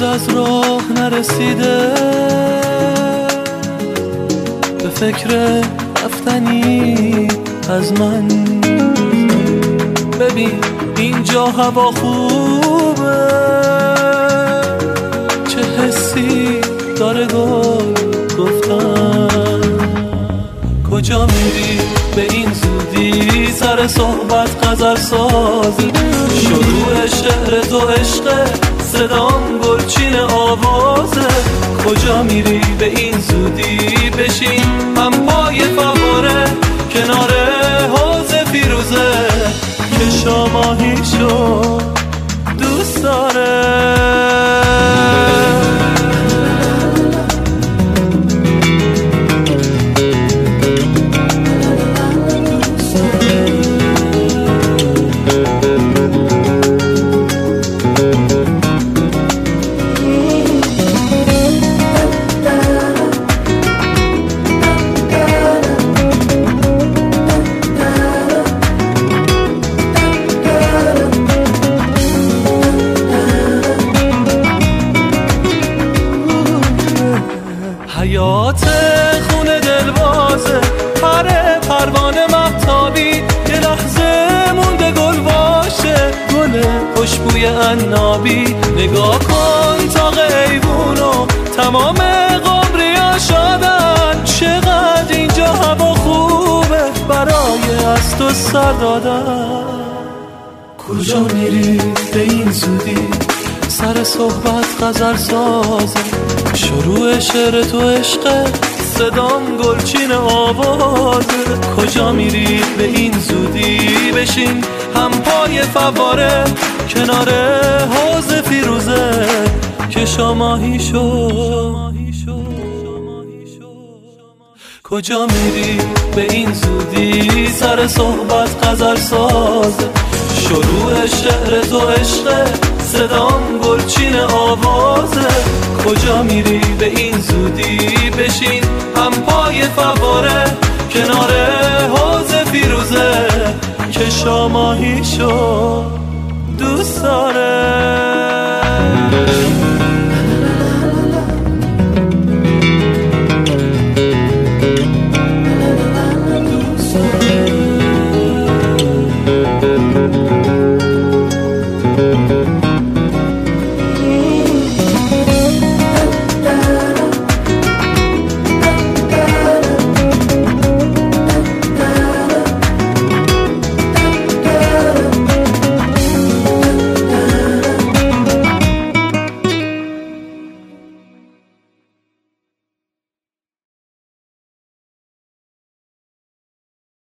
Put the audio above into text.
از راه نرسیده، به فکر رفتنی از من. ببین اینجا هوا خوبه، چه حسی داره گل گفتن. کجا میری به این زودی؟ سر صحبت غزل ساز، شروع شعر تو عشق، صدام گلچین آوازه. کجا میری به این زودی؟ بشین هم پای فواره کنار حوض فیروزه، که شاماهیشو دوست داره. حیات خونه دلوازه، هر پروانه مهتابی، یه لحظه مونده گل باشه، گل خوشبوی عنابی. نگاه کن تا ایوونو تمام قمریا شدن، چقدر اینجا هوا خوبه برای از تو سر دادن. کجا میری به این زودی؟ سر صحبت غزل سازه، شروع شعر تو عشق، صدام گلچین آوازه. کجا میری به این زودی؟ بشین هم پای فواره کنار حوض فیروزه، که شاماهی شو. کجا میری به این زودی؟ سر صحبت غزل سازه، شروع شعر تو عشق، صدام گلچین آوازه. کجا میری به این زودی؟ بشین هم پای فواره کنار حوض فیروزه، که شاماهی شو.